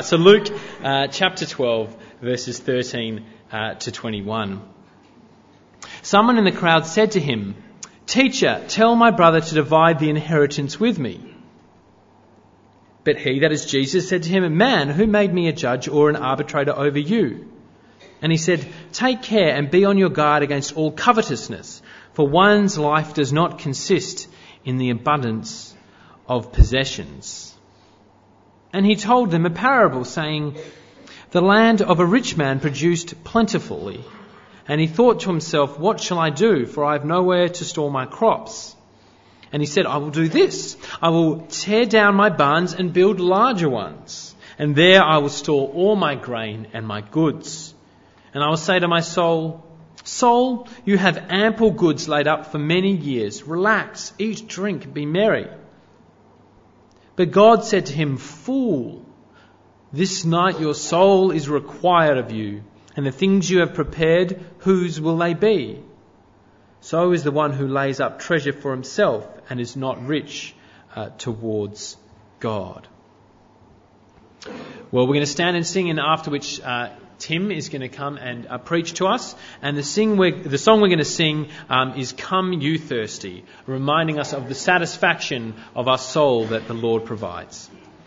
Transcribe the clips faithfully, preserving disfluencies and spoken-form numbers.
So Luke uh, chapter twelve, verses thirteen uh, to twenty-one. Someone in the crowd said to him, "Teacher, tell my brother to divide the inheritance with me." But he, that is Jesus, said to him, "Man, who made me a judge or an arbitrator over you?" And he said, "Take care and be on your guard against all covetousness, for one's life does not consist in the abundance of possessions." And he told them a parable, saying, "The land of a rich man produced plentifully. And he thought to himself, 'What shall I do? For I have nowhere to store my crops.' And he said, 'I will do this. I will tear down my barns and build larger ones. And there I will store all my grain and my goods. And I will say to my soul, Soul, you have ample goods laid up for many years. Relax, eat, drink, be merry.' But God said to him, 'Fool, this night your soul is required of you, and the things you have prepared, whose will they be? So is the one who lays up treasure for himself and is not rich uh, towards God.'" Well, we're going to stand and sing, and after which uh, Tim is going to come and uh, preach to us. And the, sing we're, the song we're going to sing um, is "Come You Thirsty," reminding us of the satisfaction of our soul that the Lord provides.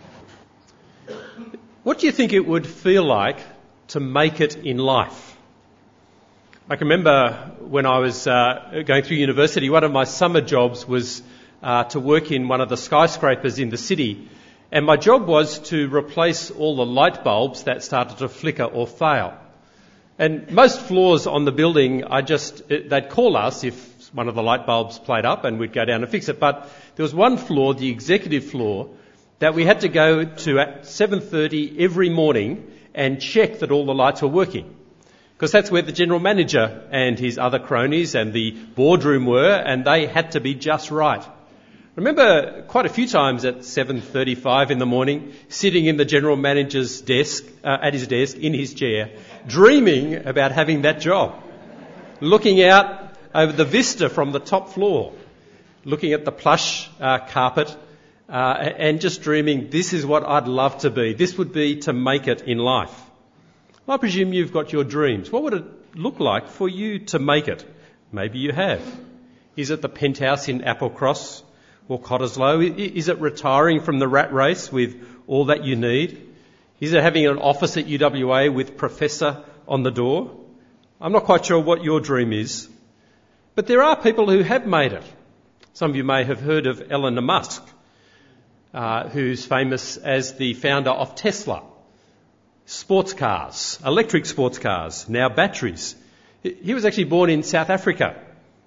What do you think it would feel like to make it in life? I can remember when I was uh, going through university, one of my summer jobs was uh, to work in one of the skyscrapers in the city. And my job was to replace all the light bulbs that started to flicker or fail. And most floors on the building, I just they'd call us if one of the light bulbs played up and we'd go down and fix it. But there was one floor, the executive floor, that we had to go to at seven thirty every morning and check that all the lights were working. Because that's where the general manager and his other cronies and the boardroom were, and they had to be just right. I remember quite a few times at seven thirty-five in the morning, sitting in the general manager's desk, uh, at his desk, in his chair, dreaming about having that job. Looking out over the vista from the top floor, looking at the plush uh, carpet, uh, and just dreaming, this is what I'd love to be. This would be to make it in life. I presume you've got your dreams. What would it look like for you to make it? Maybe you have. Is it the penthouse in Applecross or Cottesloe? Is it retiring from the rat race with all that you need? Is it having an office at U W A with Professor on the door? I'm not quite sure what your dream is. But there are people who have made it. Some of you may have heard of Elon Musk, uh, who's famous as the founder of Tesla. Sports cars, electric sports cars, now batteries. He was actually born in South Africa,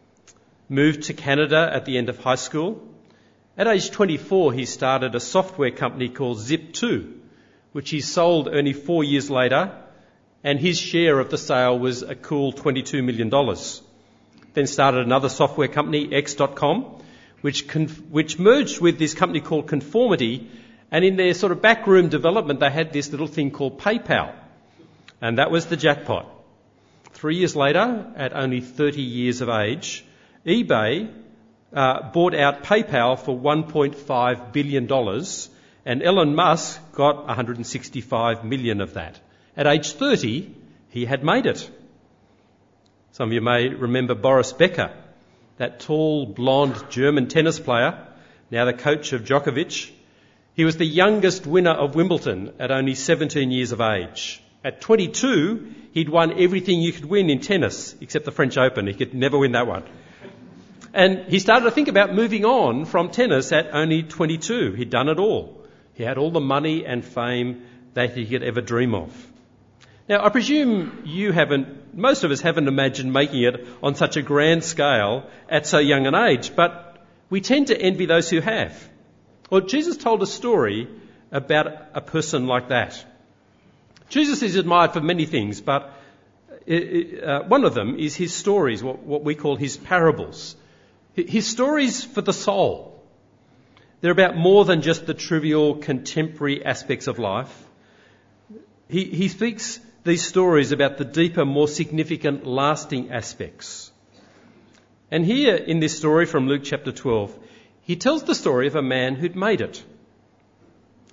moved to Canada at the end of high school. At age twenty-four, he started a software company called Zip two, which he sold only four years later, and his share of the sale was a cool twenty-two million dollars. Then started another software company, X dot com, which, conf- which merged with this company called Conformity, and in their sort of backroom development, they had this little thing called PayPal, and that was the jackpot. Three years later, at only thirty years of age, eBay Uh, bought out PayPal for one point five billion dollars, and Elon Musk got one hundred sixty-five million dollars of that. At age thirty, he had made it. Some of you may remember Boris Becker, that tall, blonde German tennis player, now the coach of Djokovic. He was the youngest winner of Wimbledon at only seventeen years of age. At twenty-two, he'd won everything you could win in tennis, except the French Open. He could never win that one. And he started to think about moving on from tennis at only twenty-two. He'd done it all. He had all the money and fame that he could ever dream of. Now, I presume you haven't, most of us haven't imagined making it on such a grand scale at so young an age, but we tend to envy those who have. Well, Jesus told a story about a person like that. Jesus is admired for many things, but uh, one of them is his stories, what, what we call his parables. His stories for the soul. They're about more than just the trivial contemporary aspects of life. He, he speaks these stories about the deeper, more significant, lasting aspects. And here in this story from Luke chapter twelve, he tells the story of a man who'd made it.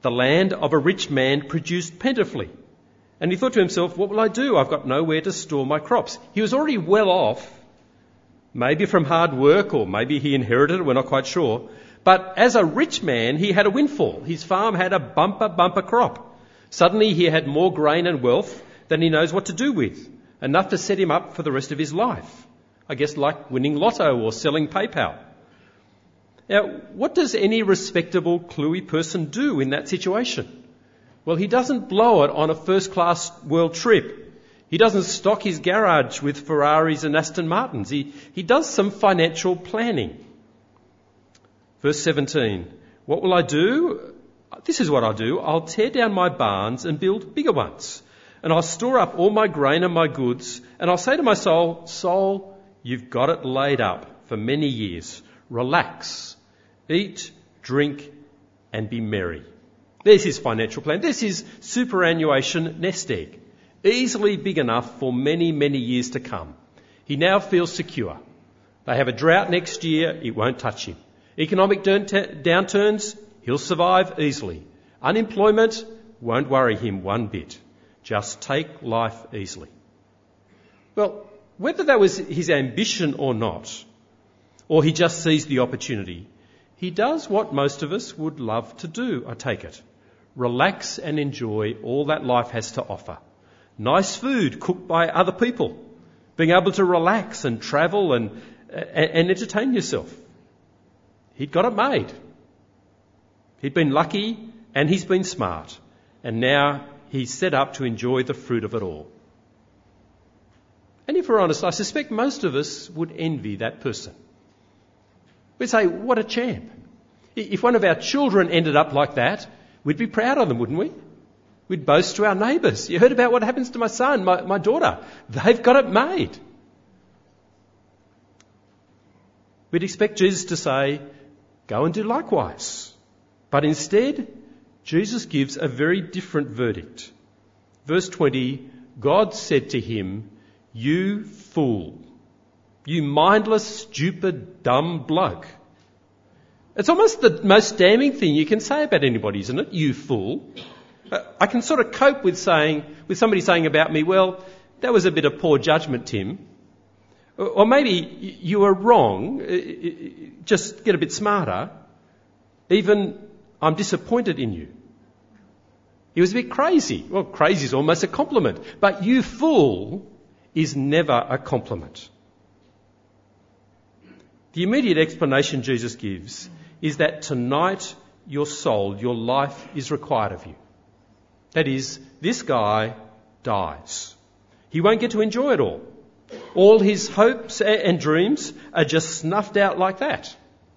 The land of a rich man produced plentifully. And he thought to himself, what will I do? I've got nowhere to store my crops. He was already well off, maybe from hard work, or maybe he inherited it, we're not quite sure. But as a rich man, he had a windfall. His farm had a bumper, bumper crop. Suddenly he had more grain and wealth than he knows what to do with, enough to set him up for the rest of his life. I guess like winning lotto or selling PayPal. Now, what does any respectable, cluey person do in that situation? Well, he doesn't blow it on a first-class world trip. He doesn't stock his garage with Ferraris and Aston Martins. He, he does some financial planning. Verse seventeen, what will I do? This is what I'll do. I'll tear down my barns and build bigger ones. And I'll store up all my grain and my goods. And I'll say to my soul, soul, you've got it laid up for many years. Relax, eat, drink, and be merry. There's his financial plan. There's his superannuation nest egg, easily big enough for many, many years to come. He now feels secure. They have a drought next year, it won't touch him. Economic downturns, he'll survive easily. Unemployment won't worry him one bit. Just take life easily. Well, whether that was his ambition or not, or he just sees the opportunity, he does what most of us would love to do, I take it. Relax and enjoy all that life has to offer. Nice food cooked by other people. Being able to relax and travel and, and, and entertain yourself. He'd got it made. He'd been lucky and he's been smart. And now he's set up to enjoy the fruit of it all. And if we're honest, I suspect most of us would envy that person. We'd say, what a champ. If one of our children ended up like that, we'd be proud of them, wouldn't we? We'd boast to our neighbours. You heard about what happens to my son, my, my daughter. They've got it made. We'd expect Jesus to say, go and do likewise. But instead, Jesus gives a very different verdict. Verse twenty, God said to him, you fool, you mindless, stupid, dumb bloke. It's almost the most damning thing you can say about anybody, isn't it? You fool. I can sort of cope with saying, with somebody saying about me, well, that was a bit of poor judgment, Tim. Or maybe you were wrong, just get a bit smarter. Even, I'm disappointed in you. He was a bit crazy. Well, crazy is almost a compliment. But you fool is never a compliment. The immediate explanation Jesus gives is that tonight your soul, your life is required of you. That is, this guy dies. He won't get to enjoy it all. All his hopes and dreams are just snuffed out like that.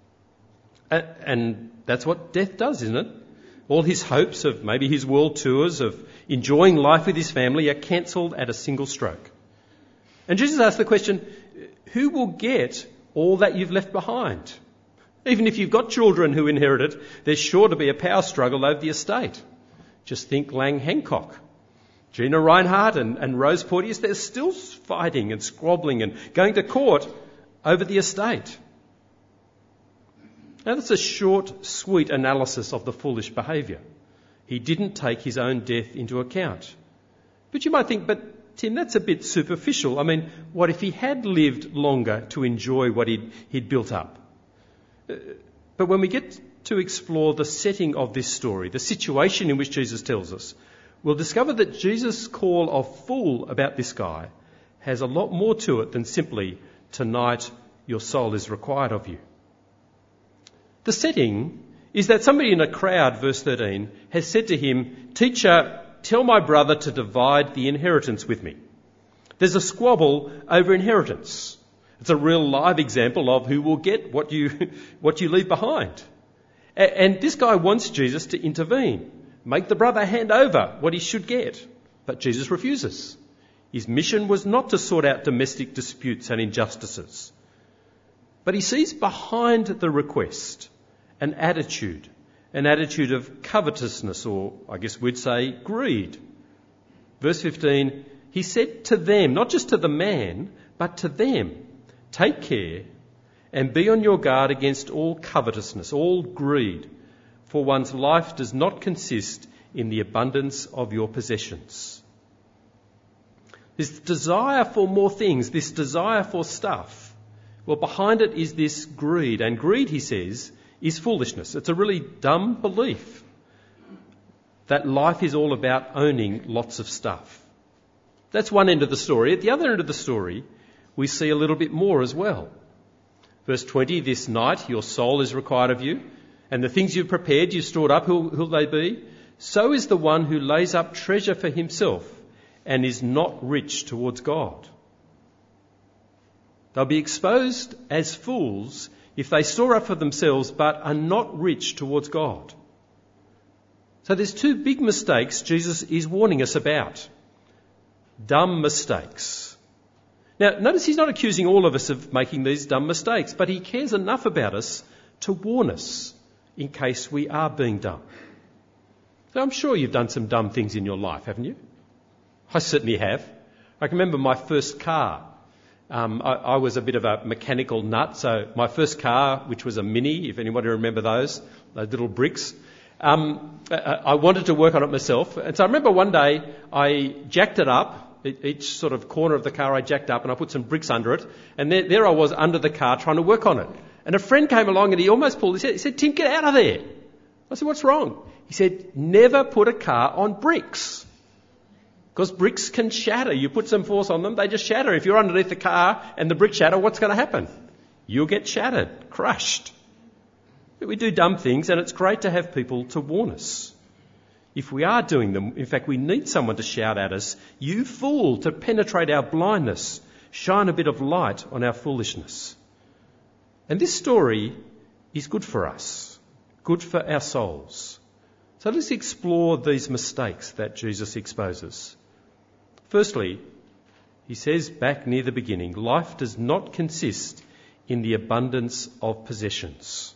And that's what death does, isn't it? All his hopes of maybe his world tours, of enjoying life with his family, are cancelled at a single stroke. And Jesus asks the question, who will get all that you've left behind? Even if you've got children who inherit it, there's sure to be a power struggle over the estate. Just think Lang Hancock. Gina Reinhardt and, and Rose Porteous, they're still fighting and squabbling and going to court over the estate. Now that's a short, sweet analysis of the foolish behaviour. He didn't take his own death into account. But you might think, but Tim, that's a bit superficial. I mean, what if he had lived longer to enjoy what he'd, he'd built up? But when we get to explore the setting of this story, the situation in which Jesus tells us, we'll discover that Jesus' call of fool about this guy has a lot more to it than simply, tonight your soul is required of you. The setting is that somebody in a crowd, verse thirteen, has said to him, Teacher, tell my brother to divide the inheritance with me. There's a squabble over inheritance. It's a real live example of who will get what you, what you leave behind. And this guy wants Jesus to intervene, make the brother hand over what he should get. But Jesus refuses. His mission was not to sort out domestic disputes and injustices. But he sees behind the request an attitude, an attitude of covetousness, or I guess we'd say greed. Verse fifteen, he said to them, not just to the man, but to them, take care and be on your guard against all covetousness, all greed, for one's life does not consist in the abundance of your possessions. This desire for more things, this desire for stuff, well, behind it is this greed. And greed, he says, is foolishness. It's a really dumb belief that life is all about owning lots of stuff. That's one end of the story. At the other end of the story, we see a little bit more as well. Verse twenty, this night your soul is required of you, and the things you've prepared, you've stored up, who will they be? So is the one who lays up treasure for himself and is not rich towards God. They'll be exposed as fools if they store up for themselves but are not rich towards God. So there's two big mistakes Jesus is warning us about. Dumb mistakes. Now, notice he's not accusing all of us of making these dumb mistakes, but he cares enough about us to warn us in case we are being dumb. So I'm sure you've done some dumb things in your life, haven't you? I certainly have. I can remember my first car. Um, I, I was a bit of a mechanical nut, so my first car, which was a Mini, if anybody remember those, those little bricks, um, I, I wanted to work on it myself. And so I remember one day I jacked it up. Each sort of corner of the car I jacked up and I put some bricks under it. And there, there I was under the car trying to work on it. And a friend came along and he almost pulled his head. He said, Tim, get out of there. I said, what's wrong? He said, never put a car on bricks. Because bricks can shatter. You put some force on them, they just shatter. If you're underneath the car and the bricks shatter, what's going to happen? You'll get shattered, crushed. But we do dumb things and it's great to have people to warn us. If we are doing them, in fact, we need someone to shout at us, you fool, to penetrate our blindness, shine a bit of light on our foolishness. And this story is good for us, good for our souls. So let's explore these mistakes that Jesus exposes. Firstly, he says back near the beginning, life does not consist in the abundance of possessions.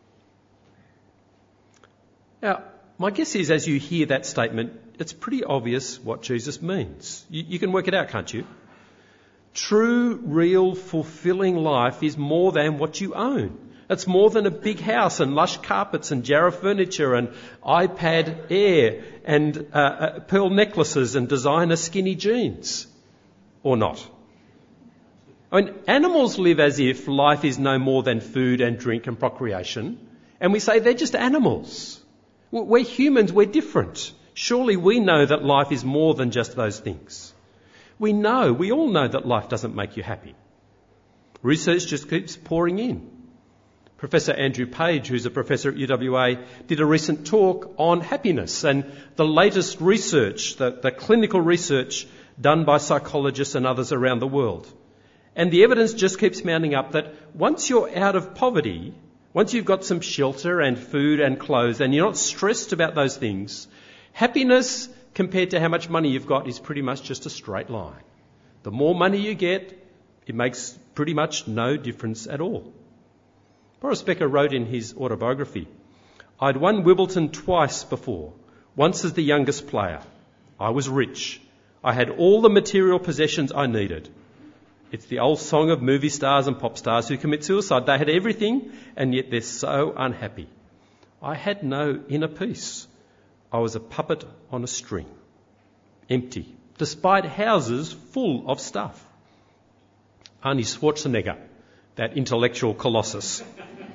Now, my guess is as you hear that statement, it's pretty obvious what Jesus means. You, you can work it out, can't you? True, real, fulfilling life is more than what you own. It's more than a big house and lush carpets and Jarrah furniture and iPad Air and uh, uh, pearl necklaces and designer skinny jeans. Or not. I mean, animals live as if life is no more than food and drink and procreation. And we say they're just animals. We're humans, we're different. Surely we know that life is more than just those things. We know, we all know that life doesn't make you happy. Research just keeps pouring in. Professor Andrew Page, who's a professor at U W A, did a recent talk on happiness and the latest research, the, the clinical research done by psychologists and others around the world. And the evidence just keeps mounting up that once you're out of poverty, once you've got some shelter and food and clothes and you're not stressed about those things, happiness compared to how much money you've got is pretty much just a straight line. The more money you get, it makes pretty much no difference at all. Boris Becker wrote in his autobiography, I'd won Wimbledon twice before, once as the youngest player. I was rich. I had all the material possessions I needed. It's the old song of movie stars and pop stars who commit suicide. They had everything and yet they're so unhappy. I had no inner peace. I was a puppet on a string, empty, despite houses full of stuff. Arnie Schwarzenegger, that intellectual colossus.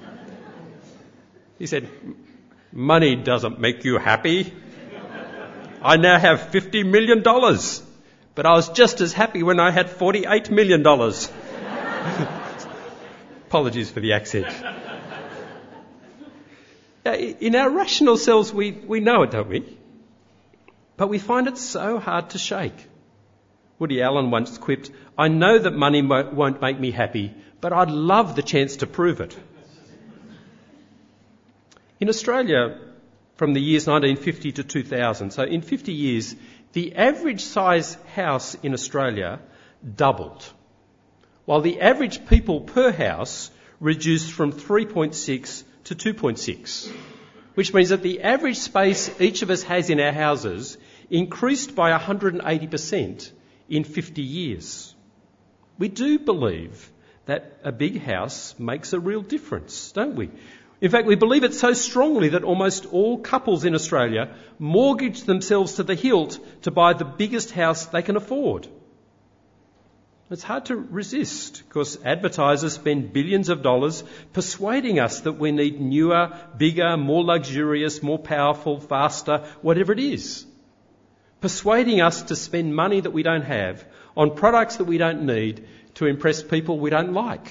He said, money doesn't make you happy. I now have fifty million dollars, but I was just as happy when I had forty-eight million dollars. Apologies for the accent. In our rational selves, we, we know it, don't we? But we find it so hard to shake. Woody Allen once quipped, I know that money won't make me happy, but I'd love the chance to prove it. In Australia, from the years nineteen fifty to two thousand, so in fifty years, the average size house in Australia doubled, while the average people per house reduced from three point six to two point six, which means that the average space each of us has in our houses increased by one hundred eighty percent in fifty years. We do believe that a big house makes a real difference, don't we? In fact, we believe it so strongly that almost all couples in Australia mortgage themselves to the hilt to buy the biggest house they can afford. It's hard to resist because advertisers spend billions of dollars persuading us that we need newer, bigger, more luxurious, more powerful, faster, whatever it is. Persuading us to spend money that we don't have on products that we don't need to impress people we don't like.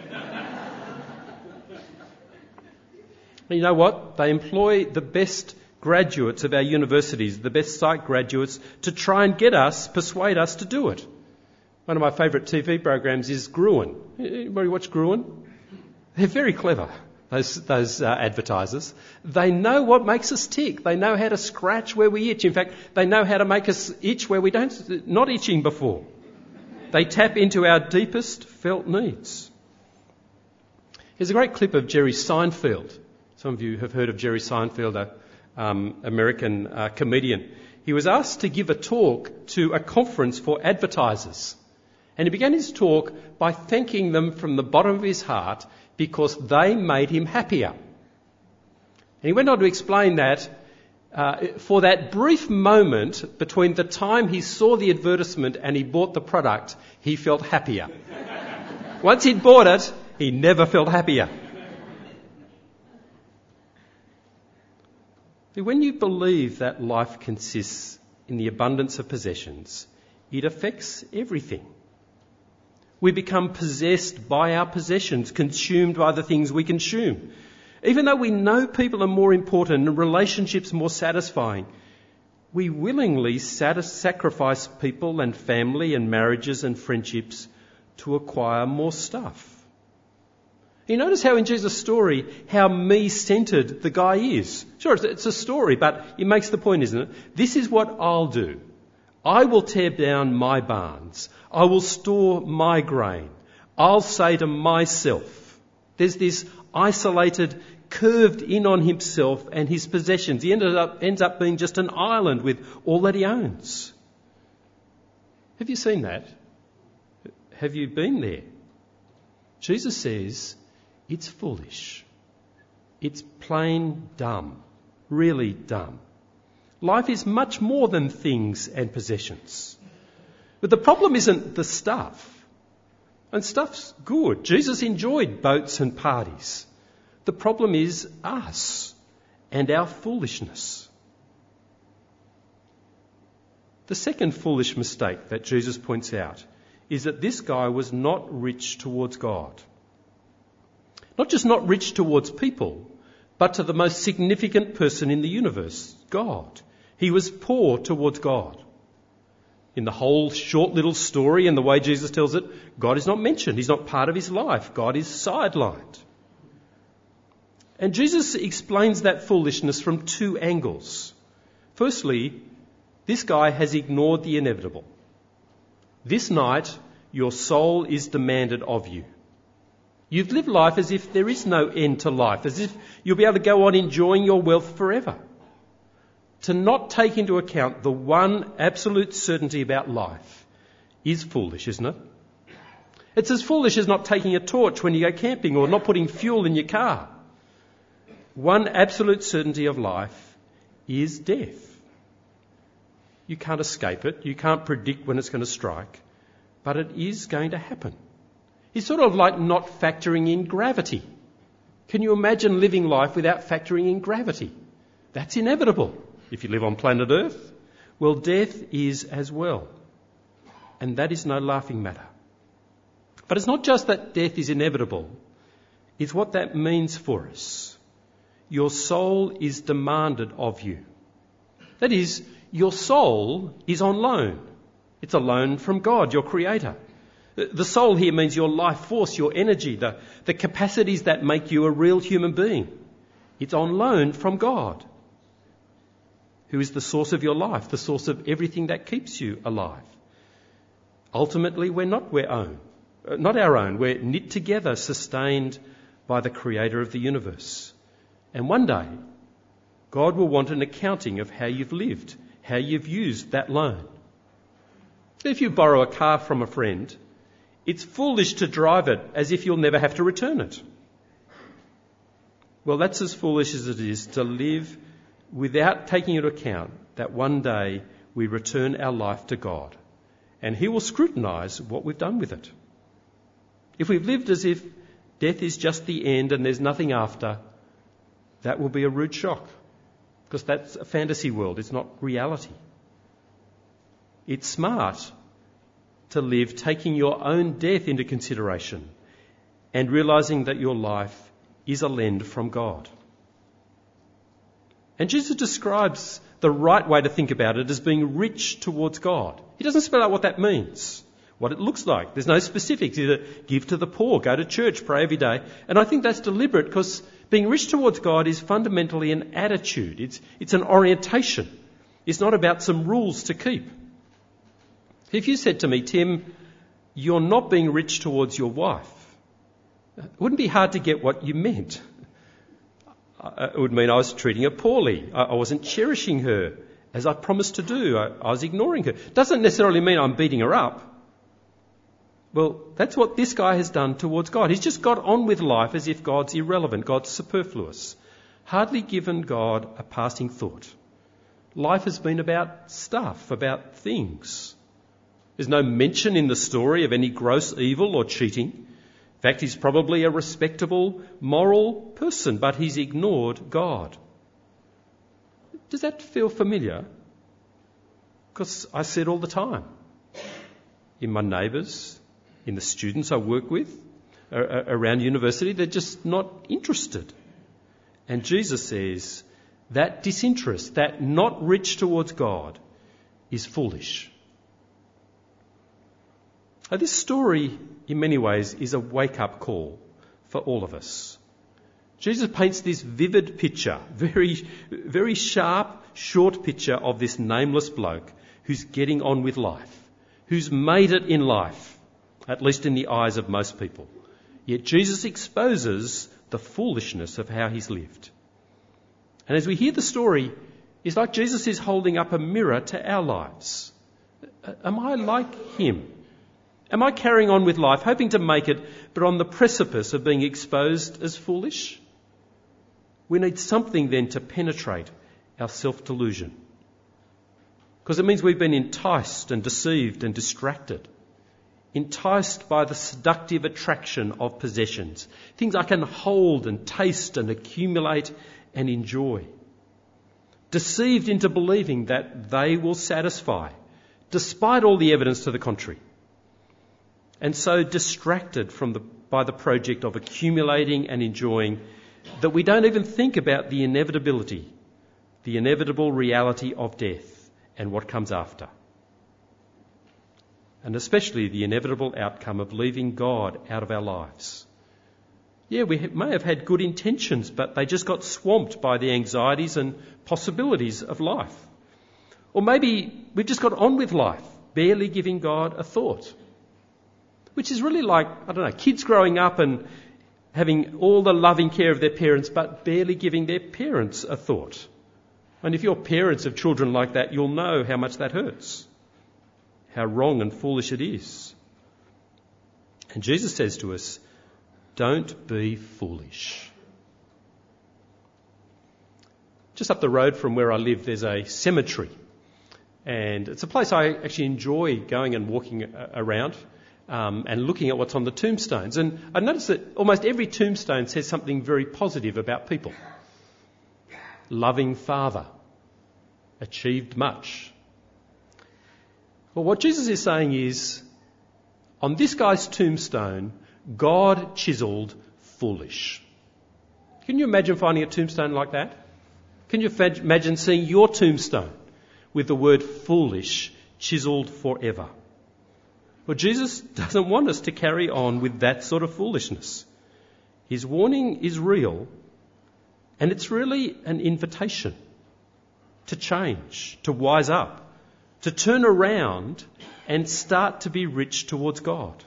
You know what? They employ the best graduates of our universities, the best psych graduates, to try and get us, persuade us to do it. One of my favourite T V programs is Gruen. Anybody watch Gruen? They're very clever, those, those uh, advertisers. They know what makes us tick. They know how to scratch where we itch. In fact, they know how to make us itch where we don't, not itching before. They tap into our deepest felt needs. Here's a great clip of Jerry Seinfeld. Some of you have heard of Jerry Seinfeld, an um, American uh, comedian. He was asked to give a talk to a conference for advertisers. And he began his talk by thanking them from the bottom of his heart because they made him happier. And he went on to explain that uh, for that brief moment between the time he saw the advertisement and he bought the product, he felt happier. Once he'd bought it, he never felt happier. When you believe that life consists in the abundance of possessions, it affects everything. We become possessed by our possessions, consumed by the things we consume. Even though we know people are more important and relationships more satisfying, we willingly sacrifice people and family and marriages and friendships to acquire more stuff. You notice how in Jesus' story, how me-centred the guy is. Sure, it's a story, but it makes the point, isn't it? This is what I'll do. I will tear down my barns. I will store my grain. I'll say to myself. There's this isolated, curved in on himself and his possessions. He ended up, ends up being just an island with all that he owns. Have you seen that? Have you been there? Jesus says, it's foolish. It's plain dumb. Really dumb. Life is much more than things and possessions. But the problem isn't the stuff. And stuff's good. Jesus enjoyed boats and parties. The problem is us and our foolishness. The second foolish mistake that Jesus points out is that this guy was not rich towards God. Not just not rich towards people, but to the most significant person in the universe, God. He was poor towards God. In the whole short little story and the way Jesus tells it, God is not mentioned. He's not part of his life. God is sidelined. And Jesus explains that foolishness from two angles. Firstly, this guy has ignored the inevitable. This night, your soul is demanded of you. You've lived life as if there is no end to life, as if you'll be able to go on enjoying your wealth forever. To not take into account the one absolute certainty about life is foolish, isn't it? It's as foolish as not taking a torch when you go camping or not putting fuel in your car. One absolute certainty of life is death. You can't escape it. You can't predict when it's going to strike. But it is going to happen. It's sort of like not factoring in gravity. Can you imagine living life without factoring in gravity? That's inevitable if you live on planet Earth. Well, death is as well. And that is no laughing matter. But it's not just that death is inevitable. It's what that means for us. Your soul is demanded of you. That is, your soul is on loan. It's a loan from God, your Creator. The soul here means your life force, your energy, the, the capacities that make you a real human being. It's on loan from God, who is the source of your life, the source of everything that keeps you alive. Ultimately, we're not our own, not our own. We're knit together, sustained by the Creator of the universe. And one day, God will want an accounting of how you've lived, how you've used that loan. If you borrow a car from a friend, it's foolish to drive it as if you'll never have to return it. Well, that's as foolish as it is to live without taking into account that one day we return our life to God and he will scrutinise what we've done with it. If we've lived as if death is just the end and there's nothing after, that will be a rude shock, because that's a fantasy world, it's not reality. It's smart to live taking your own death into consideration and realising that your life is a lend from God. And Jesus describes the right way to think about it as being rich towards God. He doesn't spell out what that means, what it looks like. There's no specifics. Either give to the poor, go to church, pray every day. And I think that's deliberate, because being rich towards God is fundamentally an attitude. It's, it's an orientation. It's not about some rules to keep. If you said to me, Tim, you're not being rich towards your wife, it wouldn't be hard to get what you meant. It would mean I was treating her poorly. I wasn't cherishing her as I promised to do. I, I was ignoring her. Doesn't necessarily mean I'm beating her up. Well, that's what this guy has done towards God. He's just got on with life as if God's irrelevant, God's superfluous. Hardly given God a passing thought. Life has been about stuff, about things. There's no mention in the story of any gross evil or cheating. In fact, he's probably a respectable, moral person, but he's ignored God. Does that feel familiar? Because I see it all the time. In my neighbours, in the students I work with, around university, they're just not interested. And Jesus says that disinterest, that not rich towards God, is foolish. Now, this story, in many ways, is a wake-up call for all of us. Jesus paints this vivid picture, very, very sharp, short picture of this nameless bloke who's getting on with life, who's made it in life, at least in the eyes of most people. Yet Jesus exposes the foolishness of how he's lived. And as we hear the story, it's like Jesus is holding up a mirror to our lives. Am I like him? Am I carrying on with life, hoping to make it, but on the precipice of being exposed as foolish? We need something then to penetrate our self-delusion. Because it means we've been enticed and deceived and distracted. Enticed by the seductive attraction of possessions. Things I can hold and taste and accumulate and enjoy. Deceived into believing that they will satisfy, despite all the evidence to the contrary. And so distracted from the, by the project of accumulating and enjoying that we don't even think about the inevitability, the inevitable reality of death and what comes after. And especially the inevitable outcome of leaving God out of our lives. Yeah, we may have had good intentions, but they just got swamped by the anxieties and possibilities of life. Or maybe we've just got on with life, barely giving God a thought. Which is really like, I don't know, kids growing up and having all the loving care of their parents, but barely giving their parents a thought. And if you're parents of children like that, you'll know how much that hurts. How wrong and foolish it is. And Jesus says to us, don't be foolish. Just up the road from where I live, there's a cemetery. And it's a place I actually enjoy going and walking around. Um, and looking at what's on the tombstones. And I noticed that almost every tombstone says something very positive about people. Loving father. Achieved much. Well, what Jesus is saying is, on this guy's tombstone, God chiselled foolish. Can you imagine finding a tombstone like that? Can you imagine seeing your tombstone with the word foolish chiselled forever? Well, Jesus doesn't want us to carry on with that sort of foolishness. His warning is real, and it's really an invitation to change, to wise up, to turn around and start to be rich towards God.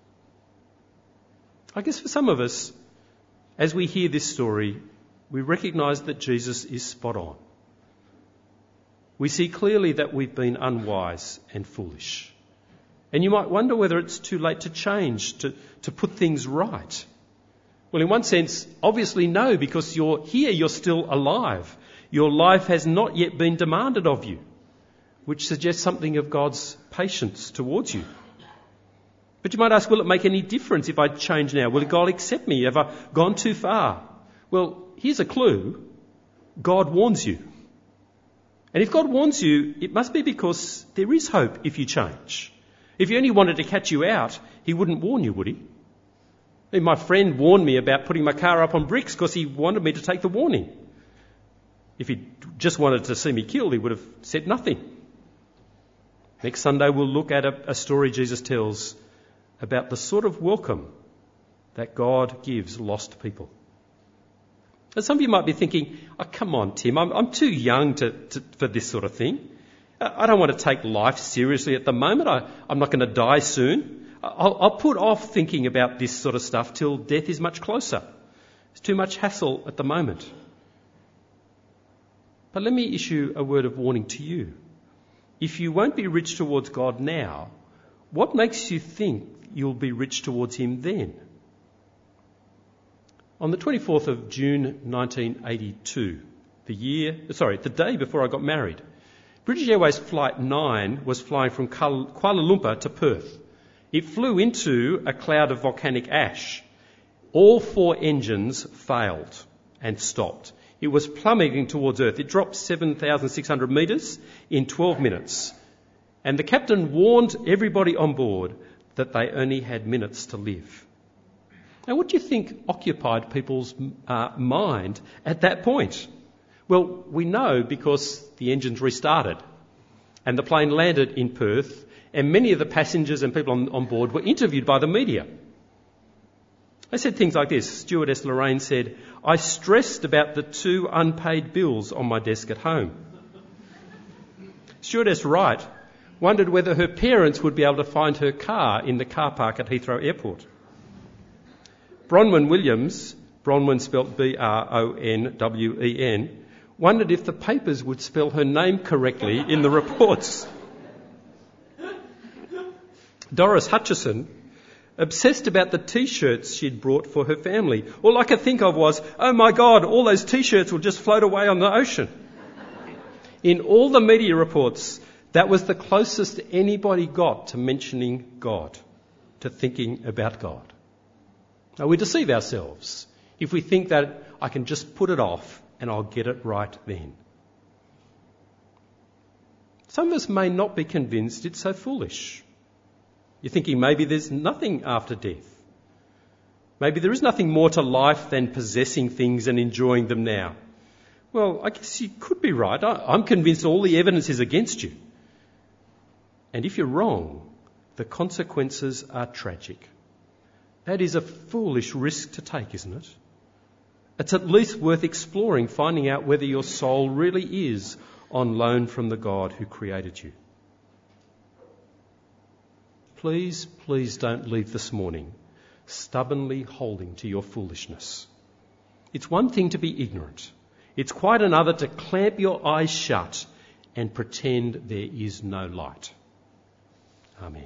I guess for some of us, as we hear this story, we recognise that Jesus is spot on. We see clearly that we've been unwise and foolish. And you might wonder whether it's too late to change, to, to put things right. Well, in one sense, obviously no, because you're here, you're still alive. Your life has not yet been demanded of you, which suggests something of God's patience towards you. But you might ask, will it make any difference if I change now? Will God accept me? Have I gone too far? Well, here's a clue. God warns you. And if God warns you, it must be because there is hope if you change. If he only wanted to catch you out, he wouldn't warn you, would he? I mean, my friend warned me about putting my car up on bricks because he wanted me to take the warning. If he just wanted to see me killed, he would have said nothing. Next Sunday we'll look at a, a story Jesus tells about the sort of welcome that God gives lost people. And some of you might be thinking, oh, come on, Tim, I'm, I'm too young to, to, for this sort of thing. I don't want to take life seriously at the moment. I, I'm not going to die soon. I'll, I'll put off thinking about this sort of stuff till death is much closer. It's too much hassle at the moment. But let me issue a word of warning to you. If you won't be rich towards God now, what makes you think you'll be rich towards him then? On the twenty-fourth of June nineteen eighty-two, the year, sorry, the day before I got married, British Airways Flight nine was flying from Kuala Lumpur to Perth. It flew into a cloud of volcanic ash. All four engines failed and stopped. It was plummeting towards Earth. It dropped seven thousand six hundred metres in twelve minutes. And the captain warned everybody on board that they only had minutes to live. Now, what do you think occupied people's uh, mind at that point? Well, we know because the engines restarted and the plane landed in Perth, and many of the passengers and people on, on board were interviewed by the media. They said things like this. Stewardess Lorraine said, "I stressed about the two unpaid bills on my desk at home." Stewardess Wright wondered whether her parents would be able to find her car in the car park at Heathrow Airport. Bronwyn Williams, Bronwyn spelt B R O N W E N, wondered if the papers would spell her name correctly in the reports. Doris Hutchison obsessed about the T-shirts she'd brought for her family. All I could think of was, oh my God, all those T-shirts will just float away on the ocean. In all the media reports, that was the closest anybody got to mentioning God, to thinking about God. Now, we deceive ourselves if we think that I can just put it off and I'll get it right then. Some of us may not be convinced it's so foolish. You're thinking maybe there's nothing after death. Maybe there is nothing more to life than possessing things and enjoying them now. Well, I guess you could be right. I'm convinced all the evidence is against you. And if you're wrong, the consequences are tragic. That is a foolish risk to take, isn't it? It's at least worth exploring, finding out whether your soul really is on loan from the God who created you. Please, please don't leave this morning stubbornly holding to your foolishness. It's one thing to be ignorant. It's quite another to clamp your eyes shut and pretend there is no light. Amen.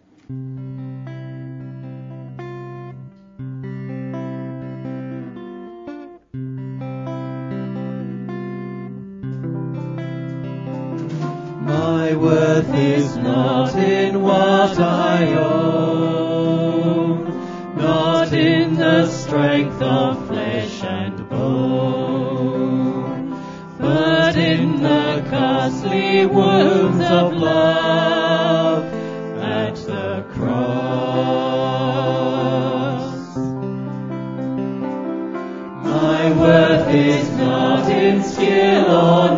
My worth is not in what I own, not in the strength of flesh and bone, but in the costly wounds of love at the cross. My worth is not in skill or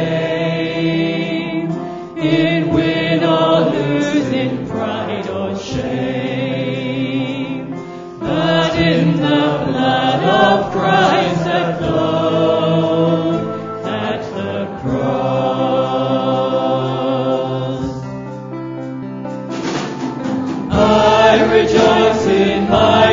name, in win or lose, in pride or shame, but in the blood of Christ that flowed at the cross. I rejoice in my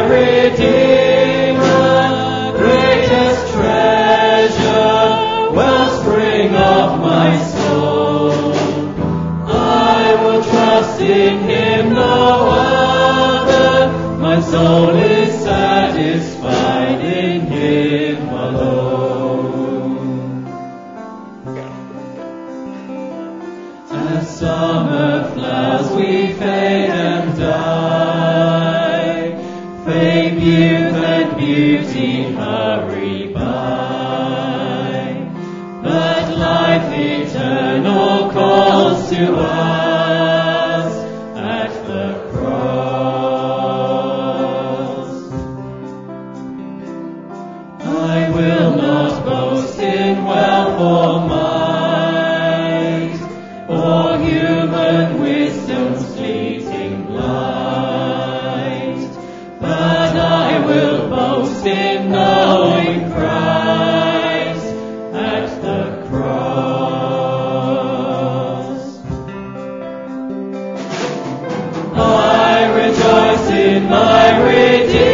Redeemer, greatest treasure, wellspring of my soul. I will trust in him, no other. My soul is satisfied summer flowers we fade and die. Fame, youth and beauty hurry by. But life eternal calls to us at the cross. I will not boast in wealth or might, or human wisdom's fleeting light, but I will boast in knowing Christ at the cross. I rejoice in my Redeemer.